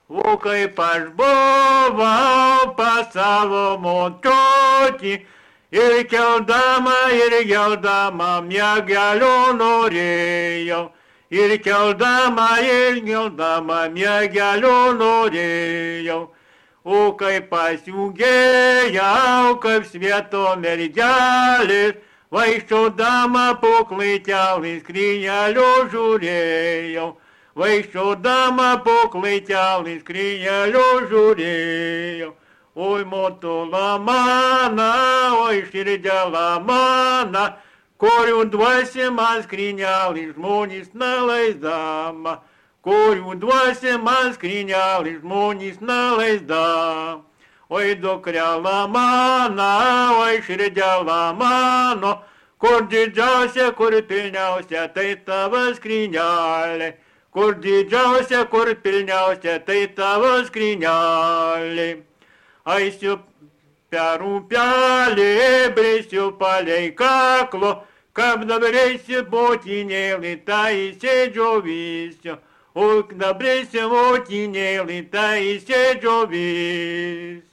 O kaip aš buvau pas savo motutį ir keldama miegelio norėjau. Ir keldama miegelio norėjau. O kaip pasiūgėjau, kaip svieto mergelės, vaikščiodama po klaikelį skrynelio žiūrėjau. Vaikščiodama po klaikelį skrynelio žiūrėjau. Oi motula mana, oi širdėla mana, kurių dvasia man skrynelį žmonės neleisdama. Kurių dvasia man skrynelį žmonės neleisdama. Oi dukrela mana, oi širdėla mano, kur didžiausia, kur pilniausia, tai tavo skrynelė. Kur didžiausia, kur pilniausia, tai tavo skrynelė. Aisiu per upelį, brėsiu palei kaklo, kaip dabrėsiu motinėlį, tai įsidžiovisiu. O dabrėsiu motinėlį, tai įsidžiovisiu.